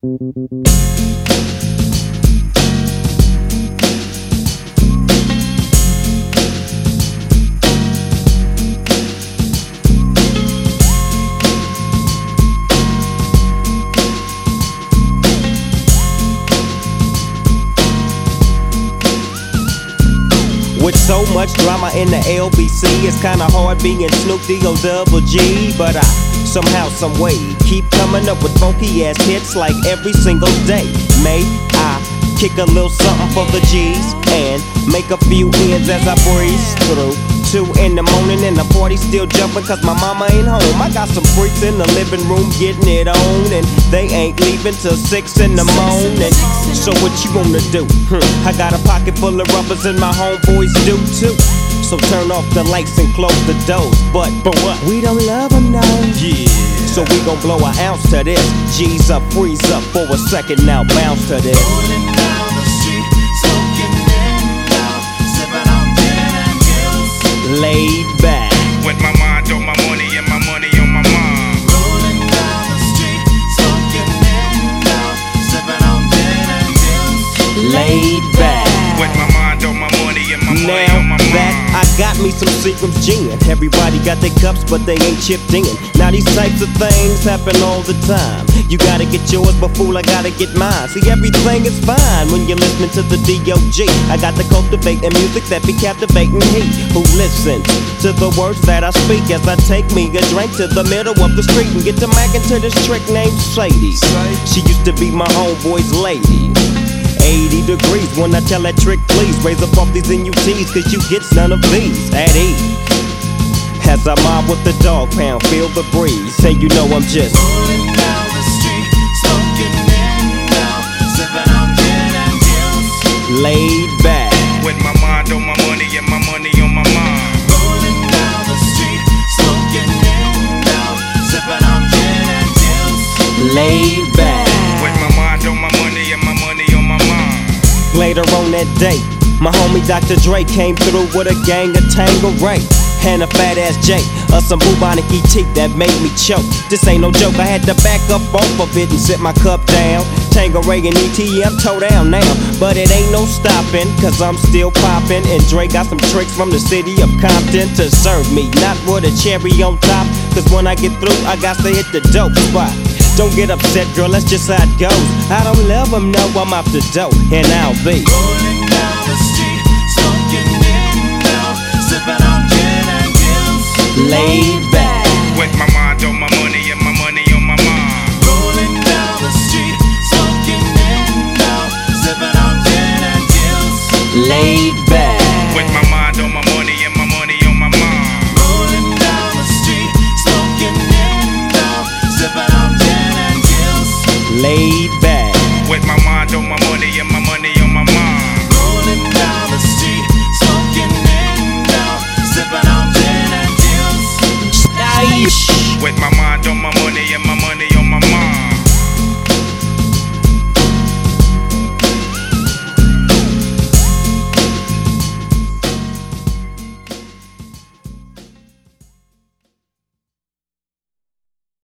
With so much drama in the LBC, it's kinda hard being Snoop D-O-double-G. But I somehow, someway, keep coming up with funky ass hits like every single day. May I kick a little something for the G's and make a few ends as I breeze through 2 in the morning and the party still jumping cause my mama ain't home. I got some freaks in the living room getting it on, and they ain't leaving till 6 in the morning. So what you wanna do? I got a pocket full of rubbers and my homeboys do too. So turn off the lights and close the doors. But what? We don't love them now. Yeah. So we gon' blow an ounce to this. G's up, freeze up for a second now, bounce to this. Rolling down the street, smoking in out, sipping on gin and gills. Laid back. With my mind on my money and my money on my mind. Rolling down the street, smoking in out, sipping on gin and gills. Laid back. With my mind on my money and my money Now on my that mind. I got me some Seagram's gin. Everybody got their cups, but they ain't chipped in. Now these types of things happen all the time. You gotta get yours, but fool, I gotta get mine. See, everything is fine when you're listening to the D.O.G. I got to cultivate the music that be captivating he who listens to the words that I speak as I take me a drink to the middle of the street and get to mackin' to this trick named Sadie. She used to be my homeboy's lady. 80 degrees when I tell that trick, please raise up off these NUTs, cause you get none of these at ease. As I mob with the dog pound, feel the breeze, and you know I'm just Rolling down the street, smoking in out, sipping on gin and gills. laid back. With my mind on my money and my money on my mind. Rolling down the street, smoking in out, sipping on gin and gills. Laid back. With my mind on my money and my money on my mind. Later on that day, my homie Dr. Dre came through with a gang of Tangeray and a fat ass J of some bubonic ET that made me choke. This ain't no joke, I had to back up off of it and sit my cup down. Tangeray and ETM toe down now, but it ain't no stopping, cause I'm still popping. And Dre got some tricks from the city of Compton to serve me, not with a cherry on top, cause when I get through, I got to hit the dope spot. Don't get upset, girl, that's just how it goes. I don't love them, no, I'm off the dope, and I'll be Rolling down the street, smoking in out, sipping on gin and gills. laid back. With my mind on my money and my money on my mind. Rolling down the street, smoking in out, sipping on gin and gills. Laid